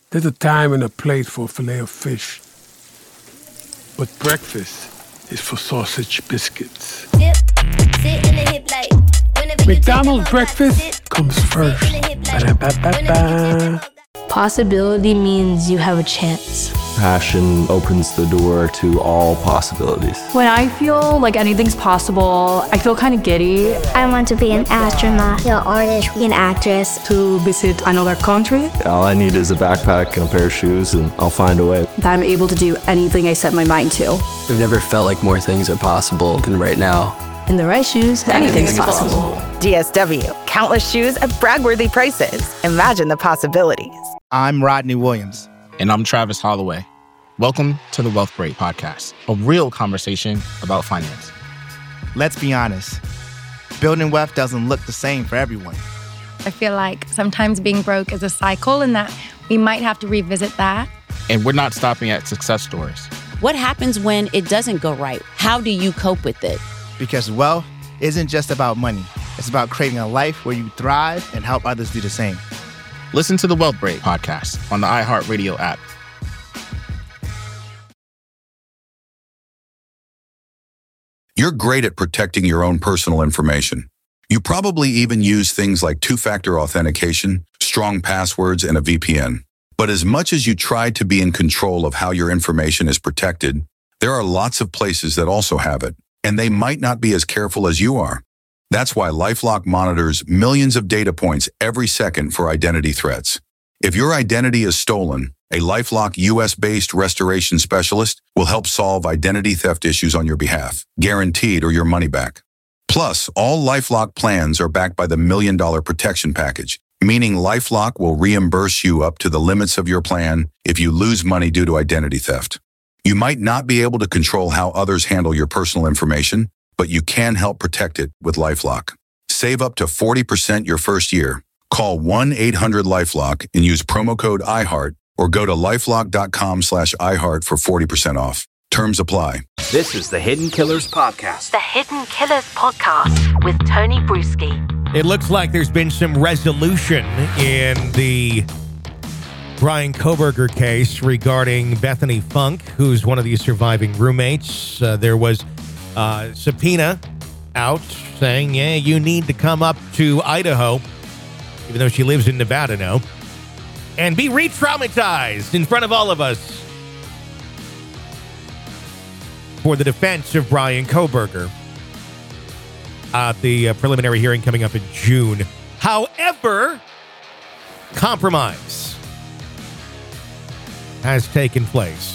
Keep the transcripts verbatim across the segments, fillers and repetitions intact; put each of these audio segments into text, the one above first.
There's a time and a place for a fillet of fish. But breakfast is for sausage biscuits. Dip, sit in the hip like, McDonald's breakfast comes first. Ba-da-ba-ba-ba. Possibility means you have a chance. Passion opens the door to all possibilities. When I feel like anything's possible, I feel kind of giddy. I want to be an astronaut, an artist, an actress. To visit another country. All I need is a backpack and a pair of shoes, and I'll find a way. That I'm able to do anything I set my mind to. I've never felt like more things are possible than right now. In the right shoes, anything's, anything's possible. possible. D S W, countless shoes at brag-worthy prices. Imagine the possibilities. I'm Rodney Williams. And I'm Travis Holloway. Welcome to the Wealth Break Podcast, a real conversation about finance. Let's be honest, building wealth doesn't look the same for everyone. I feel like sometimes being broke is a cycle and that we might have to revisit that. And we're not stopping at success stories. What happens when it doesn't go right? How do you cope with it? Because wealth isn't just about money. It's about creating a life where you thrive and help others do the same. Listen to the Wealth Break Podcast on the iHeartRadio app. You're great at protecting your own personal information. You probably even use things like two-factor authentication, strong passwords, and a V P N. But as much as you try to be in control of how your information is protected, there are lots of places that also have it, and they might not be as careful as you are. That's why LifeLock monitors millions of data points every second for identity threats. If your identity is stolen, a LifeLock U S-based restoration specialist will help solve identity theft issues on your behalf, guaranteed or your money back. Plus, all LifeLock plans are backed by the Million Dollar Protection Package, meaning LifeLock will reimburse you up to the limits of your plan if you lose money due to identity theft. You might not be able to control how others handle your personal information, but you can help protect it with LifeLock. Save up to forty percent your first year. Call one eight hundred LifeLock and use promo code iHeart or go to lifelock.com slash iHeart for forty percent off. Terms apply. This is the Hidden Killers Podcast. The Hidden Killers Podcast with Tony Bruschi. It looks like there's been some resolution in the Bryan Kohberger case regarding Bethany Funk, who's one of the surviving roommates. Uh, there was a subpoena out saying, yeah, you need to come up to Idaho, even though she lives in Nevada now, and be re-traumatized in front of all of us for the defense of Bryan Kohberger at the uh, preliminary hearing coming up in June. However, compromise has taken place.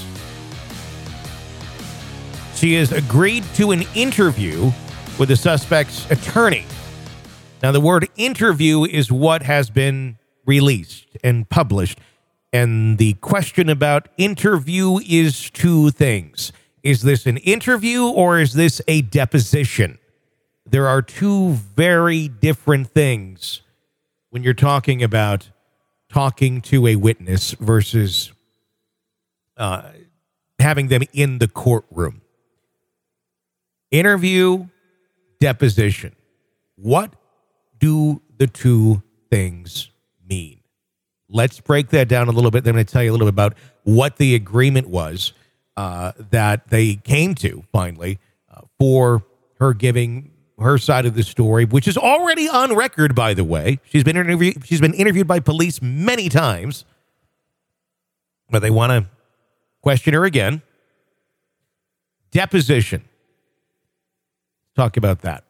She has agreed to an interview with the suspect's attorney. Now, the word interview is what has been released and published. And the question about interview is two things. Is this an interview or is this a deposition? There are two very different things when you're talking about talking to a witness versus uh, having them in the courtroom. Interview, deposition. What do the two things mean? Let's break that down a little bit. Then I'm going to tell you a little bit about what the agreement was uh, that they came to finally uh, for her giving her side of the story, which is already on record, by the way. She's been interviewed. She's been interviewed by police many times, but they want to question her again. Deposition. Talk about that.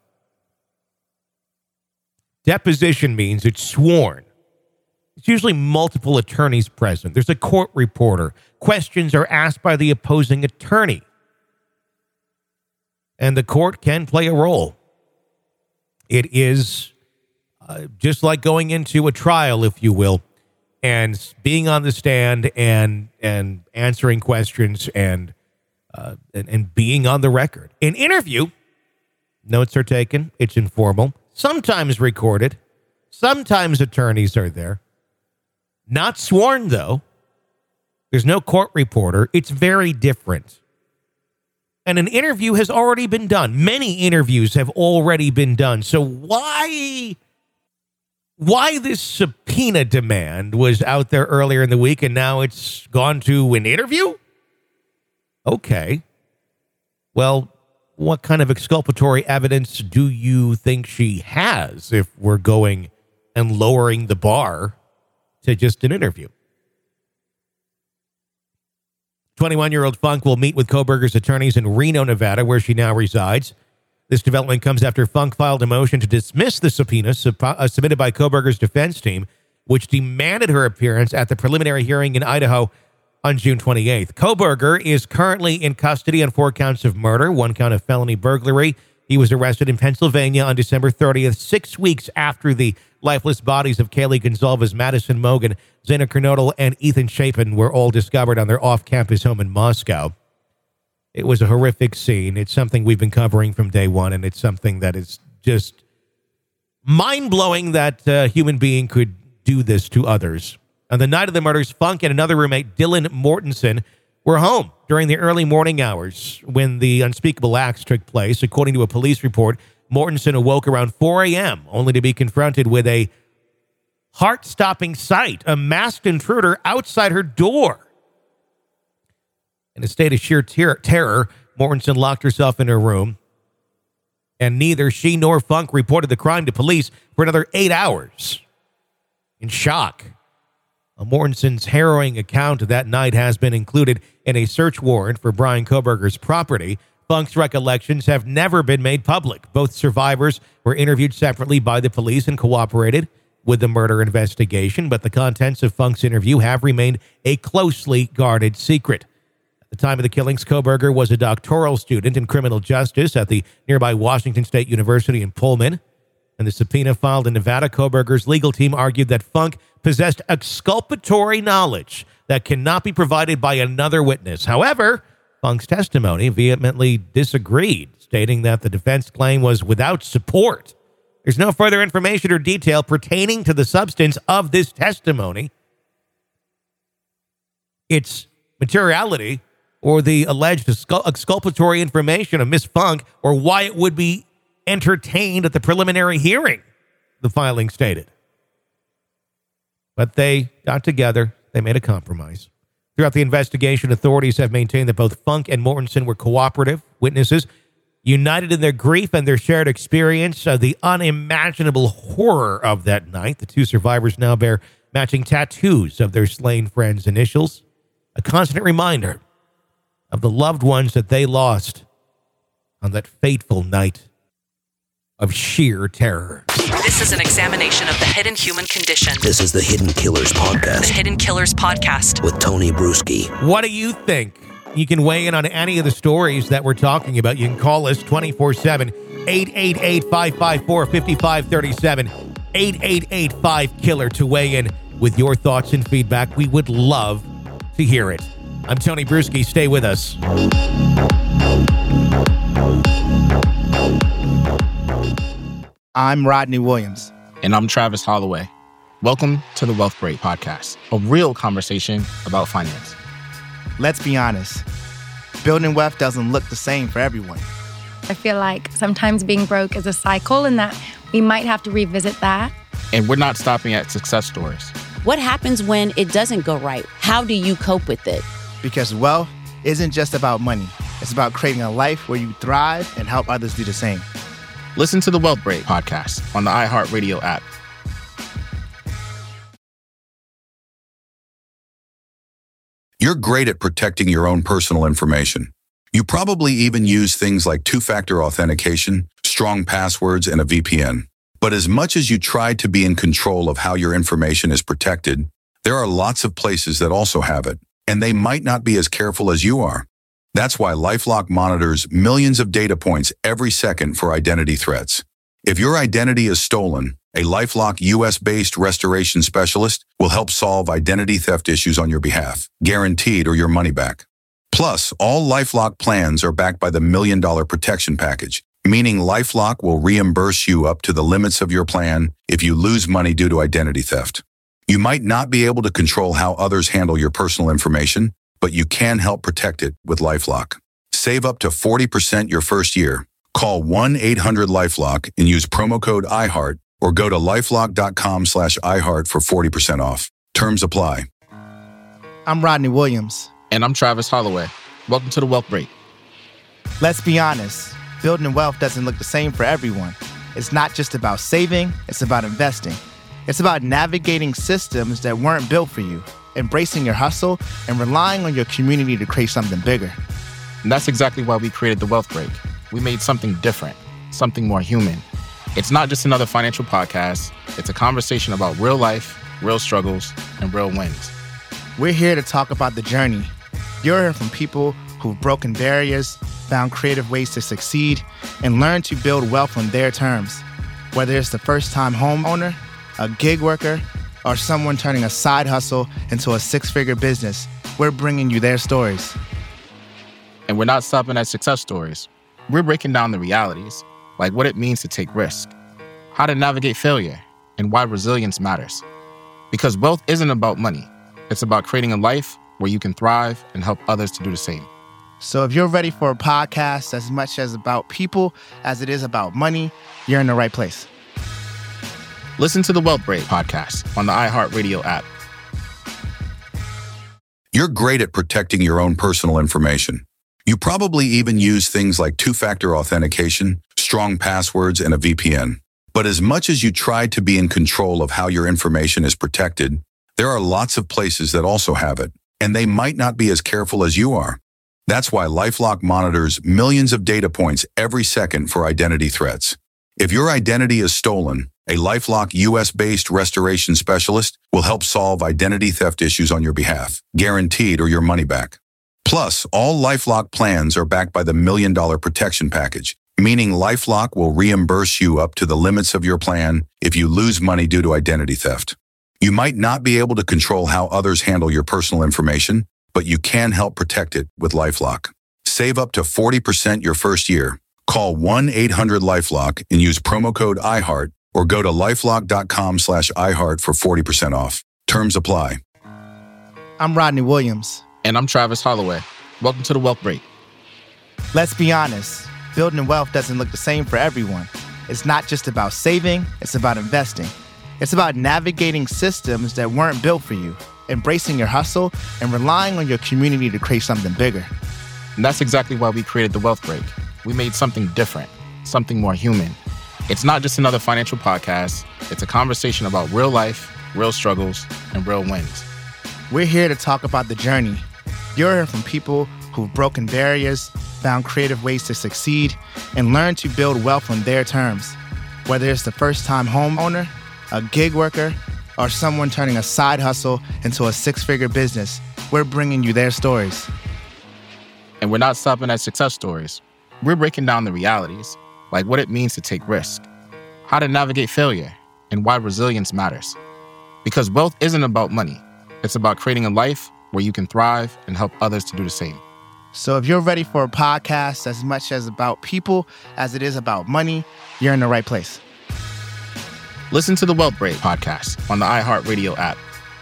Deposition means it's sworn. It's usually multiple attorneys present. There's a court reporter. Questions are asked by the opposing attorney. And the court can play a role. It is uh, just like going into a trial, if you will, and being on the stand and and answering questions and uh, and, and being on the record. An interview, notes are taken. It's informal. Sometimes recorded. Sometimes attorneys are there. Not sworn, though. There's no court reporter. It's very different. And an interview has already been done. Many interviews have already been done. So why why this subpoena demand was out there earlier in the week and now it's gone to an interview? Okay. Well, what kind of exculpatory evidence do you think she has if we're going and lowering the bar to just an interview? twenty-one-year-old Funk will meet with Kohberger's attorneys in Reno, Nevada, where she now resides. This development comes after Funk filed a motion to dismiss the subpoena sub- uh, submitted by Kohberger's defense team, which demanded her appearance at the preliminary hearing in Idaho on June twenty-eighth. Kohberger is currently in custody on four counts of murder, one count of felony burglary. He was arrested in Pennsylvania on December thirtieth, six weeks after the lifeless bodies of Kaylee Gonzalez, Madison Mogen, Zena Kernodle, and Ethan Chapin were all discovered on their off-campus home in Moscow. It was a horrific scene. It's something we've been covering from day one, and it's something that is just mind-blowing that a human being could do this to others. On the night of the murders, Funk and another roommate, Dylan Mortensen, were home during the early morning hours when the unspeakable acts took place. According to a police report, Mortensen awoke around four a.m., only to be confronted with a heart-stopping sight, a masked intruder outside her door. In a state of sheer ter- terror, Mortensen locked herself in her room, and neither she nor Funk reported the crime to police for another eight hours. In shock, Mortensen's harrowing account of that night has been included in a search warrant for Brian Kohberger's property. Funk's recollections have never been made public. Both survivors were interviewed separately by the police and cooperated with the murder investigation, but the contents of Funk's interview have remained a closely guarded secret. At the time of the killings, Kohberger was a doctoral student in criminal justice at the nearby Washington State University in Pullman. And the subpoena filed in Nevada, Kohberger's legal team argued that Funk possessed exculpatory knowledge that cannot be provided by another witness. However, Funk's testimony vehemently disagreed, stating that the defense claim was without support. There's no further information or detail pertaining to the substance of this testimony, its materiality, or the alleged exculpatory information of Miss Funk, or why it would be entertained at the preliminary hearing, the filing stated. But they got together. They made a compromise. Throughout the investigation, authorities have maintained that both Funk and Mortensen were cooperative witnesses, united in their grief and their shared experience of the unimaginable horror of that night. The two survivors now bear matching tattoos of their slain friends' initials, a constant reminder of the loved ones that they lost on that fateful night of sheer terror. This is an examination of the hidden human condition. This is the Hidden Killers Podcast. The Hidden Killers Podcast. With Tony Bruschi. What do you think? You can weigh in on any of the stories that we're talking about. You can call us twenty-four seven, eight eight eight, five five four, five five three seven, eight eight eight, five, killer to weigh in with your thoughts and feedback. We would love to hear it. I'm Tony Bruschi. Stay with us. I'm Rodney Williams. And I'm Travis Holloway. Welcome to the Wealth Break Podcast, a real conversation about finance. Let's be honest. Building wealth doesn't look the same for everyone. I feel like sometimes being broke is a cycle and that we might have to revisit that. And we're not stopping at success stories. What happens when it doesn't go right? How do you cope with it? Because wealth isn't just about money. It's about creating a life where you thrive and help others do the same. Listen to the Wealth Break Podcast on the iHeartRadio app. You're great at protecting your own personal information. You probably even use things like two-factor authentication, strong passwords, and a V P N. But as much as you try to be in control of how your information is protected, there are lots of places that also have it, and they might not be as careful as you are. That's why LifeLock monitors millions of data points every second for identity threats. If your identity is stolen, a LifeLock U S-based restoration specialist will help solve identity theft issues on your behalf, guaranteed or your money back. Plus, all LifeLock plans are backed by the Million Dollar Protection Package, meaning LifeLock will reimburse you up to the limits of your plan if you lose money due to identity theft. You might not be able to control how others handle your personal information, but you can help protect it with LifeLock. Save up to forty percent your first year. Call one eight hundred LifeLock and use promo code iHeart or go to lifelock.com slash iHeart for forty percent off. Terms apply. I'm Rodney Williams. And I'm Travis Holloway. Welcome to The Wealth Break. Let's be honest, building wealth doesn't look the same for everyone. It's not just about saving, it's about investing. It's about navigating systems that weren't built for you, embracing your hustle, and relying on your community to create something bigger. And that's exactly why we created The Wealth Break. We made something different, something more human. It's not just another financial podcast. It's a conversation about real life, real struggles, and real wins. We're here to talk about the journey. You'll hear from people who've broken barriers, found creative ways to succeed, and learned to build wealth on their terms. Whether it's the first-time homeowner, a gig worker, or someone turning a side hustle into a six-figure business, we're bringing you their stories. And we're not stopping at success stories. We're breaking down the realities, like what it means to take risk, how to navigate failure, and why resilience matters. Because wealth isn't about money. It's about creating a life where you can thrive and help others to do the same. So if you're ready for a podcast as much as about people as it is about money, you're in the right place. Listen to the Wealth Break podcast on the iHeartRadio app. You're great at protecting your own personal information. You probably even use things like two-factor authentication, strong passwords, and a V P N. But as much as you try to be in control of how your information is protected, there are lots of places that also have it, and they might not be as careful as you are. That's why LifeLock monitors millions of data points every second for identity threats. If your identity is stolen, a LifeLock U S-based restoration specialist will help solve identity theft issues on your behalf, guaranteed or your money back. Plus, all LifeLock plans are backed by the Million Dollar Protection Package, meaning LifeLock will reimburse you up to the limits of your plan if you lose money due to identity theft. You might not be able to control how others handle your personal information, but you can help protect it with LifeLock. Save up to forty percent your first year. Call one eight hundred LifeLock and use promo code iHeart or go to lifelock.com slash iHeart for forty percent off. Terms apply. I'm Rodney Williams. And I'm Travis Holloway. Welcome to The Wealth Break. Let's be honest, building wealth doesn't look the same for everyone. It's not just about saving, it's about investing. It's about navigating systems that weren't built for you, embracing your hustle, and relying on your community to create something bigger. And that's exactly why we created The Wealth Break. We made something different, something more human. It's not just another financial podcast. It's a conversation about real life, real struggles, and real wins. We're here to talk about the journey. You'll hear from people who've broken barriers, found creative ways to succeed, and learned to build wealth on their terms. Whether it's the first-time homeowner, a gig worker, or someone turning a side hustle into a six-figure business, we're bringing you their stories. And we're not stopping at success stories. We're breaking down the realities, like what it means to take risk, how to navigate failure, and why resilience matters. Because wealth isn't about money. It's about creating a life where you can thrive and help others to do the same. So if you're ready for a podcast as much as about people as it is about money, you're in the right place. Listen to the Wealth Break podcast on the iHeartRadio app.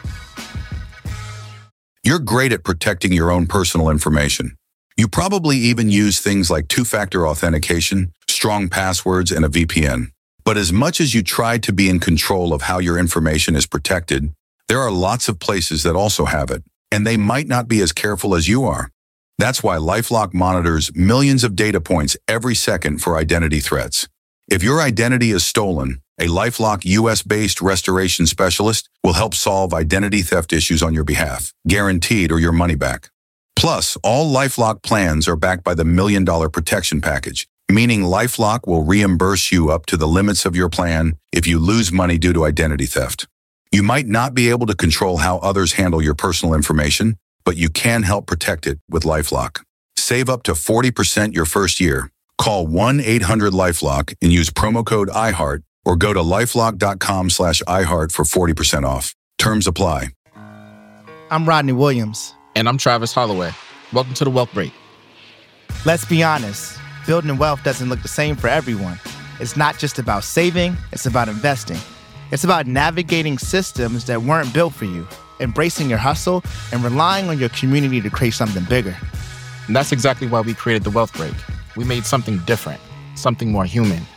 You're great at protecting your own personal information. You probably even use things like two-factor authentication, strong passwords, and a V P N. But as much as you try to be in control of how your information is protected, there are lots of places that also have it, and they might not be as careful as you are. That's why LifeLock monitors millions of data points every second for identity threats. If your identity is stolen, a LifeLock U S-based restoration specialist will help solve identity theft issues on your behalf, guaranteed or your money back. Plus, all LifeLock plans are backed by the Million Dollar Protection Package, meaning LifeLock will reimburse you up to the limits of your plan if you lose money due to identity theft. You might not be able to control how others handle your personal information, but you can help protect it with LifeLock. Save up to forty percent your first year. Call one eight hundred LifeLock and use promo code iHeart or go to lifelock.com slash iHeart for forty percent off. Terms apply. I'm Rodney Williams. And I'm Travis Holloway. Welcome to The Wealth Break. Let's be honest, building wealth doesn't look the same for everyone. It's not just about saving, it's about investing. It's about navigating systems that weren't built for you, embracing your hustle, and relying on your community to create something bigger. And that's exactly why we created The Wealth Break. We made something different, something more human.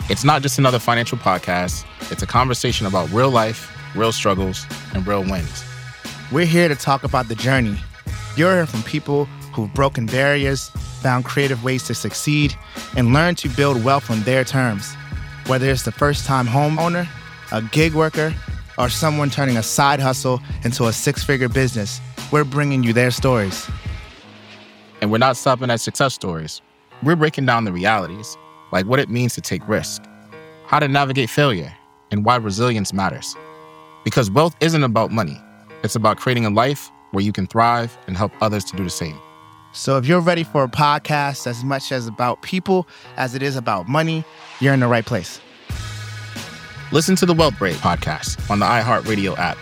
It's not just another financial podcast. It's a conversation about real life, real struggles, and real wins. We're here to talk about the journey. You're hearing from people who've broken barriers, found creative ways to succeed, and learned to build wealth on their terms. Whether it's the first-time homeowner, a gig worker, or someone turning a side hustle into a six-figure business, we're bringing you their stories. And we're not stopping at success stories. We're breaking down the realities, like what it means to take risk, how to navigate failure, and why resilience matters. Because wealth isn't about money. It's about creating a life where you can thrive and help others to do the same. So if you're ready for a podcast as much as about people as it is about money, you're in the right place. Listen to the Wealth Break podcast on the iHeartRadio app.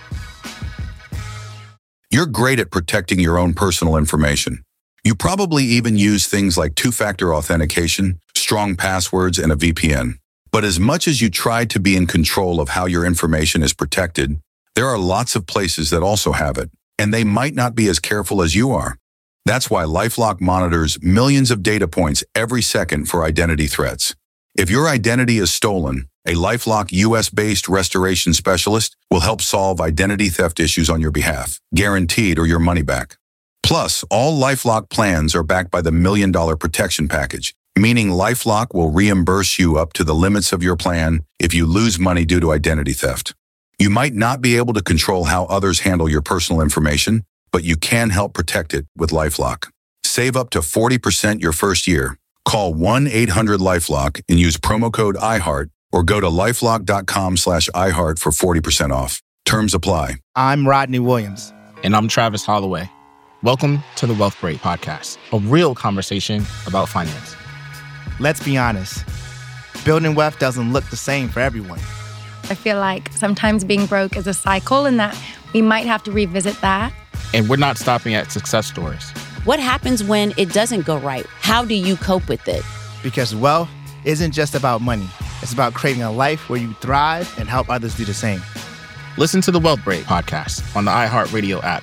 You're great at protecting your own personal information. You probably even use things like two-factor authentication, strong passwords, and a V P N. But as much as you try to be in control of how your information is protected, there are lots of places that also have it, and they might not be as careful as you are. That's why LifeLock monitors millions of data points every second for identity threats. If your identity is stolen, a LifeLock U S-based restoration specialist will help solve identity theft issues on your behalf, guaranteed or your money back. Plus, all LifeLock plans are backed by the Million Dollar Protection Package, meaning LifeLock will reimburse you up to the limits of your plan if you lose money due to identity theft. You might not be able to control how others handle your personal information, but you can help protect it with LifeLock. Save up to forty percent your first year. Call one eight hundred LifeLock and use promo code iHeart or go to lifelock.com slash iHeart for forty percent off. Terms apply. I'm Rodney Williams. And I'm Travis Holloway. Welcome to the Wealth Break podcast, a real conversation about finance. Let's be honest. Building wealth doesn't look the same for everyone. I feel like sometimes being broke is a cycle and that we might have to revisit that. And we're not stopping at success stories. What happens when it doesn't go right? How do you cope with it? Because wealth isn't just about money. It's about creating a life where you thrive and help others do the same. Listen to the Wealth Break podcast on the iHeartRadio app.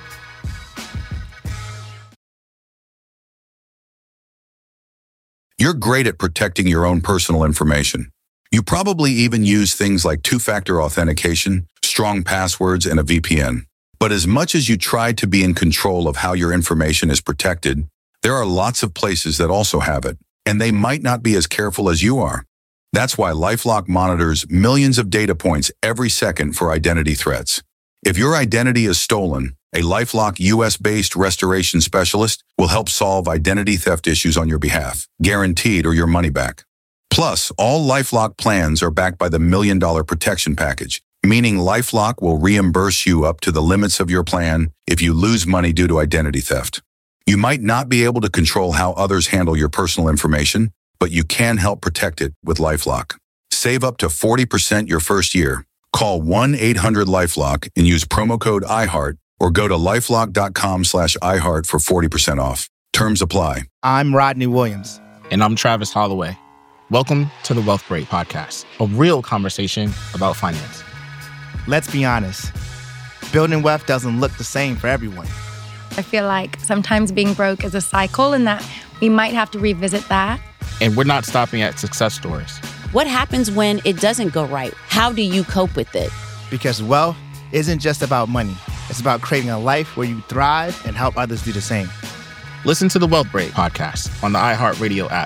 You're great at protecting your own personal information. You probably even use things like two-factor authentication, strong passwords, and a V P N. But as much as you try to be in control of how your information is protected, there are lots of places that also have it, and they might not be as careful as you are. That's why LifeLock monitors millions of data points every second for identity threats. If your identity is stolen, a LifeLock U S-based restoration specialist will help solve identity theft issues on your behalf, guaranteed or your money back. Plus, all LifeLock plans are backed by the Million Dollar Protection Package, meaning LifeLock will reimburse you up to the limits of your plan if you lose money due to identity theft. You might not be able to control how others handle your personal information, but you can help protect it with LifeLock. Save up to forty percent your first year. Call one eight hundred LifeLock and use promo code iHeart or go to lifelock.com slash iHeart for forty percent off. Terms apply. I'm Rodney Williams. And I'm Travis Holloway. Welcome to the Wealth Break podcast, a real conversation about finance. Let's be honest. Building wealth doesn't look the same for everyone. I feel like sometimes being broke is a cycle and that we might have to revisit that. And we're not stopping at success stories. What happens when it doesn't go right? How do you cope with it? Because wealth isn't just about money. It's about creating a life where you thrive and help others do the same. Listen to the Wealth Break podcast on the iHeartRadio app.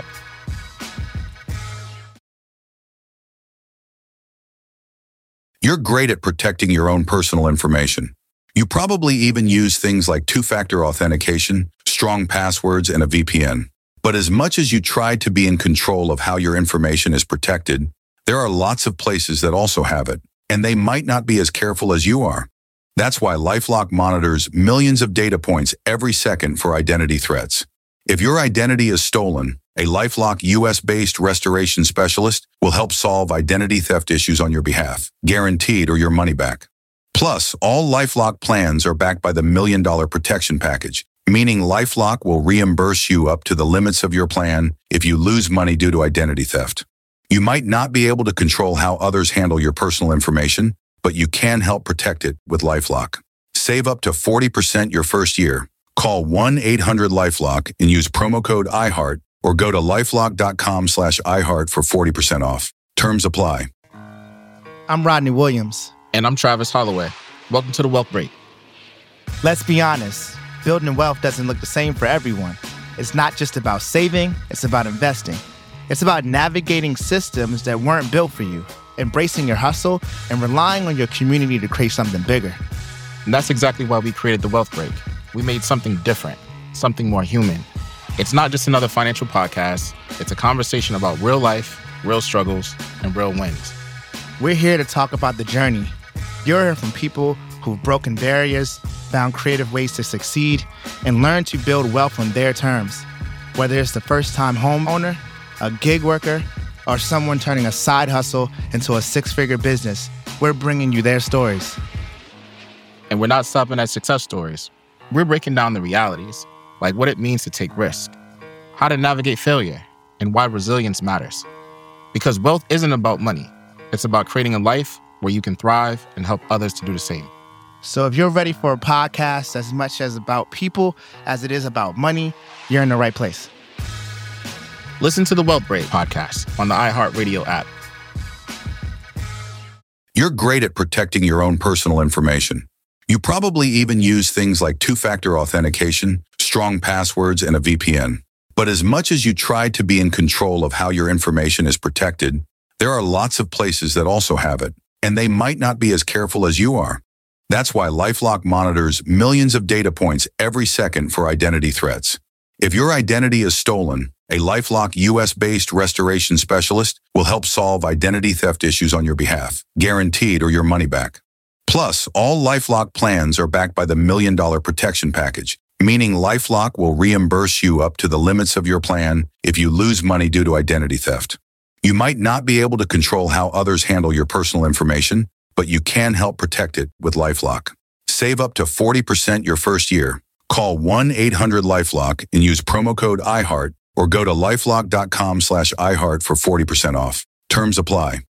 You're great at protecting your own personal information. You probably even use things like two-factor authentication, strong passwords, and a V P N. But as much as you try to be in control of how your information is protected, there are lots of places that also have it, and they might not be as careful as you are. That's why LifeLock monitors millions of data points every second for identity threats. If your identity is stolen, a LifeLock U S-based restoration specialist will help solve identity theft issues on your behalf, guaranteed or your money back. Plus, all LifeLock plans are backed by the Million Dollar Protection Package, meaning LifeLock will reimburse you up to the limits of your plan if you lose money due to identity theft. You might not be able to control how others handle your personal information, but you can help protect it with LifeLock. Save up to forty percent your first year. Call one eight hundred LifeLock and use promo code iHeart or go to lifelock.com slash iHeart for forty percent off. Terms apply. I'm Rodney Williams. And I'm Travis Holloway. Welcome to The Wealth Break. Let's be honest, building wealth doesn't look the same for everyone. It's not just about saving, it's about investing. It's about navigating systems that weren't built for you, embracing your hustle, and relying on your community to create something bigger. And that's exactly why we created The Wealth Break. We made something different, something more human. It's not just another financial podcast. It's a conversation about real life, real struggles, and real wins. We're here to talk about the journey. You're hearing from people who've broken barriers, found creative ways to succeed, and learned to build wealth on their terms. Whether it's the first-time homeowner, a gig worker, or someone turning a side hustle into a six-figure business, we're bringing you their stories. And we're not stopping at success stories. We're breaking down the realities, like what it means to take risk, how to navigate failure, and why resilience matters. Because wealth isn't about money. It's about creating a life where you can thrive and help others to do the same. So if you're ready for a podcast as much as about people as it is about money, you're in the right place. Listen to the Wealth Break podcast on the iHeartRadio app. You're great at protecting your own personal information. You probably even use things like two-factor authentication, strong passwords, and a V P N. But as much as you try to be in control of how your information is protected, there are lots of places that also have it, and they might not be as careful as you are. That's why LifeLock monitors millions of data points every second for identity threats. If your identity is stolen, a LifeLock U S-based restoration specialist will help solve identity theft issues on your behalf, guaranteed or your money back. Plus, all LifeLock plans are backed by the Million Dollar Protection Package, meaning LifeLock will reimburse you up to the limits of your plan if you lose money due to identity theft. You might not be able to control how others handle your personal information, but you can help protect it with LifeLock. Save up to forty percent your first year. Call one eight hundred LifeLock and use promo code iHeart or go to lifelock dot com slash iHeart for forty percent off. Terms apply.